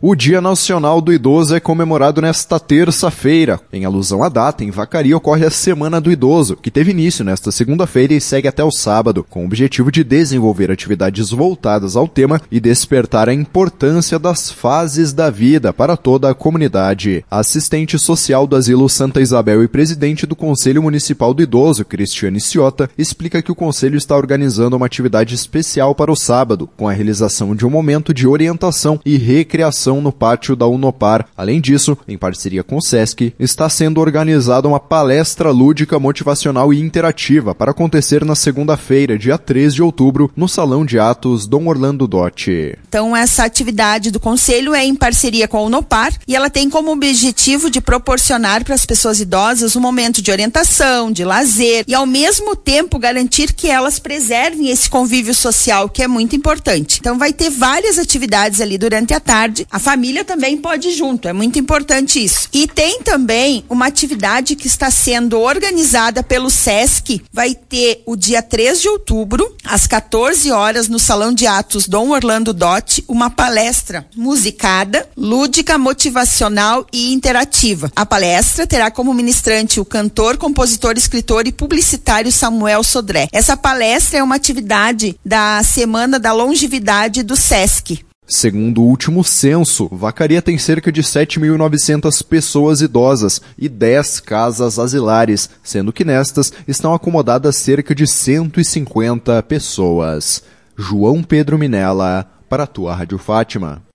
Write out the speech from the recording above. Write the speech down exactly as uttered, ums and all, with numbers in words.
O Dia Nacional do Idoso é comemorado nesta terça-feira. Em alusão à data, em Vacaria ocorre a Semana do Idoso, que teve início nesta segunda-feira e segue até o sábado, com o objetivo de desenvolver atividades voltadas ao tema e despertar a importância das fases da vida para toda a comunidade. A assistente social do Asilo Santa Isabel e presidente do Conselho Municipal do Idoso, Cristiane Ciota, explica que o Conselho está organizando uma atividade especial para o sábado, com a realização de um momento de orientação e recreação no pátio da Unopar. Além disso, em parceria com o SESC, está sendo organizada uma palestra lúdica, motivacional e interativa para acontecer na segunda-feira, dia três de outubro, no Salão de Atos Dom Orlando Dotti. Então, essa atividade do Conselho é em parceria com a Unopar e ela tem como objetivo de proporcionar para as pessoas idosas um momento de orientação, de lazer e, ao mesmo tempo, garantir que elas preservem esse convívio social, que é muito importante. Então, vai ter várias atividades ali durante a tarde. A família também pode ir junto, é muito importante isso. E tem também uma atividade que está sendo organizada pelo SESC, vai ter o dia três de outubro, às quatorze horas, no Salão de Atos Dom Orlando Dotti, uma palestra musicada, lúdica, motivacional e interativa. A palestra terá como ministrante o cantor, compositor, escritor e publicitário Samuel Sodré. Essa palestra é uma atividade da Semana da Longevidade do SESC. Segundo o último censo, Vacaria tem cerca de sete mil e novecentas pessoas idosas e dez casas asilares, sendo que nestas estão acomodadas cerca de cento e cinquenta pessoas. João Pedro Minella, para a tua Rádio Fátima.